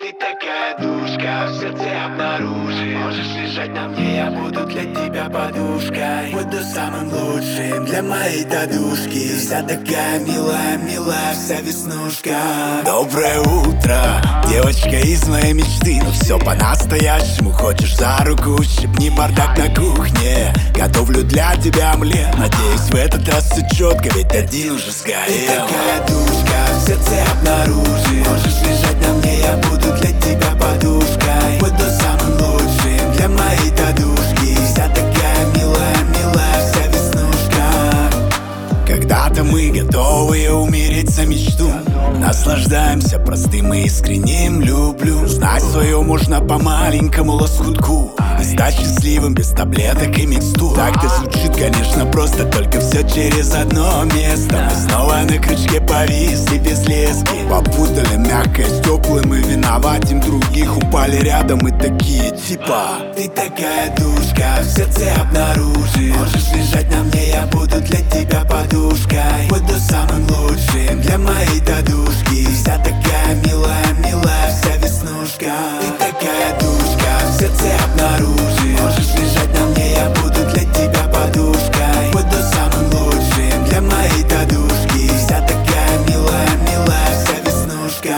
Ты такая душка, в сердце обнаружи. Можешь лежать на мне, я буду для тебя подушкой. Буду самым лучшим для моей тадушки. Ты вся такая милая, милая, вся веснушка. Доброе утро, девочка из моей мечты. Но все по-настоящему, хочешь за руку, щипни бардак на кухне. Готовлю для тебя омлет, надеюсь в этот раз все четко, ведь один уже сгорел. Ты такая душка, в сердце обнаружи. Можешь лежать на мне, я буду для тебя подушкой. Буду самым лучшим для моей тадушки. Вся такая милая, милая, вся веснушка. Когда-то мы готовы умереть за мечту. Наслаждаемся простым и искренним люблю. Знать свое можно по маленькому лоскутку. И стать счастливым без таблеток и микстур. Так-то звучит, конечно, просто, только все через одно место. Мы снова на крючке повисли без лески. Попутали мягкое с теплым и виноватым других. Упали рядом и такие типа: ты такая душка, в сердце обнаружи. Можешь лежать на мне, я буду для тебя подушкой. Буду самым лучшим для моей тадушки. Вся такая милая, милая, вся веснушка. Ты такая душка, в сердце обнаружи. Можешь лежать на мне, я буду для тебя подушкой. Буду самым лучшим для моей тадушки. Вся такая милая, милая, вся веснушка.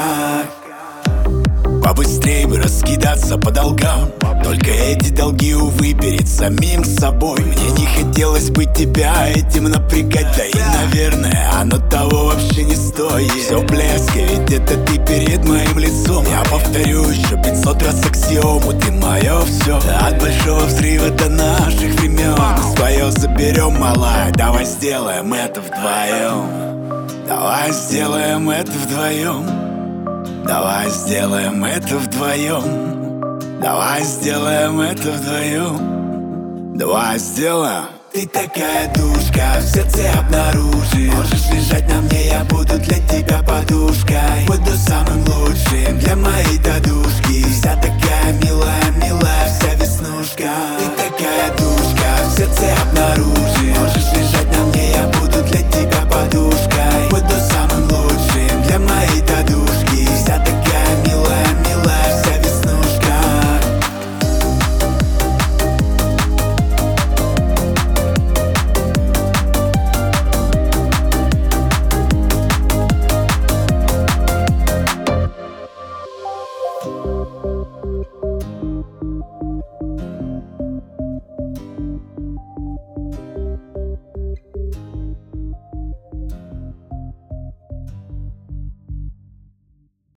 Побыстрей бы раскидаться по долгам. Только эти долги, увы, перед самим собой. Мне не хотелось бы тебя этим напрягать. Да и, наверное, оно того вообще не стоит. Все блеск, ведь это ты перед моим лицом. Я повторю еще 500 раз аксиому: ты мое все. От большого взрыва до наших времен. Свое заберем, малая, давай сделаем это вдвоем. Давай сделаем это вдвоем. Давай сделаем это вдвоем. Давай сделаем это вдвоем. Давай сделаем. Ты такая душка, в сердце обнаружи. Можешь лежать на мне, я буду для тебя подушкой. Буду самым